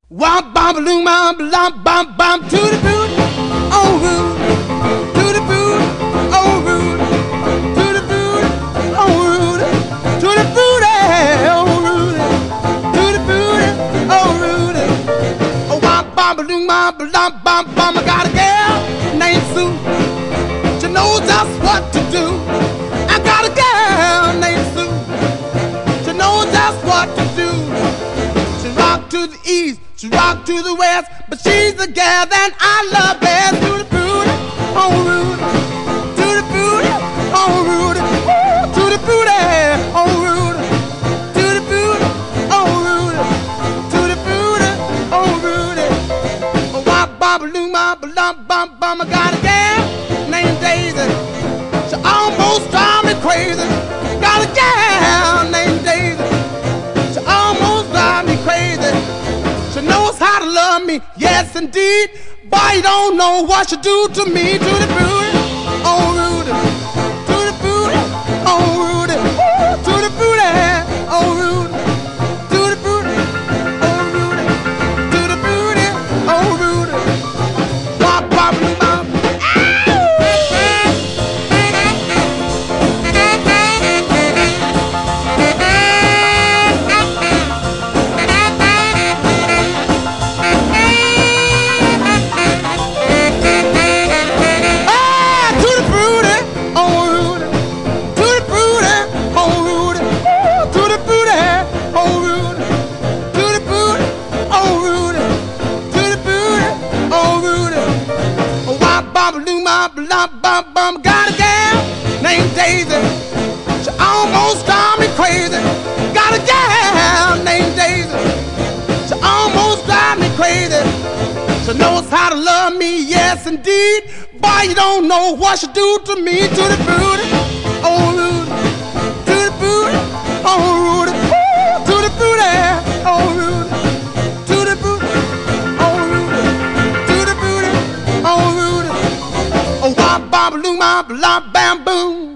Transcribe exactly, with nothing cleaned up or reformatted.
Womp bom balloon bom bom bom bom to the boot, oh Rude, to the boot, oh Rude, to the boot, oh Rude, to the boot, oh Rude, to the boot, oh Rude. Oh womp bom balloon bom bom bom bom. I got a girl named Sue. She knows just what to do. I got a girl named Sue. She knows just what to do. She rock to the east. She rock to the west, but she's the gal that I love best. To the booty, oh Rude, to the booty, oh Rude, ooh, to the booty, oh Rude, to the booty, oh Rude, to the booty, oh Rude. Oh wop bop balloon bop bum bum bum. I got a gal named Daisy. She almost drive me crazy. Got a gal named Daisy. She almost drive me crazy. She knows how to love me, yes indeed. Boy, you don't know what she do to me. To the booty, oh Rude, to the booty, oh Rude, ooh, to the booty, oh Rude, to the booty, oh Rude, to the booty, oh Rude. Bop bop bop. Bum, bum, bum. Got a gal named Daisy. She almost drive me crazy. Got a gal named Daisy. She almost drive me crazy. She knows how to love me, yes indeed. Boy, you don't know what she do to me. To the booty, oh Rude, to the booty, oh Rude, ooh, to the booty, oh Rude, to the booty, oh Rude, to the booty, oh Rude. Oh, wop, bop, loom, bop, lop, bam, boom.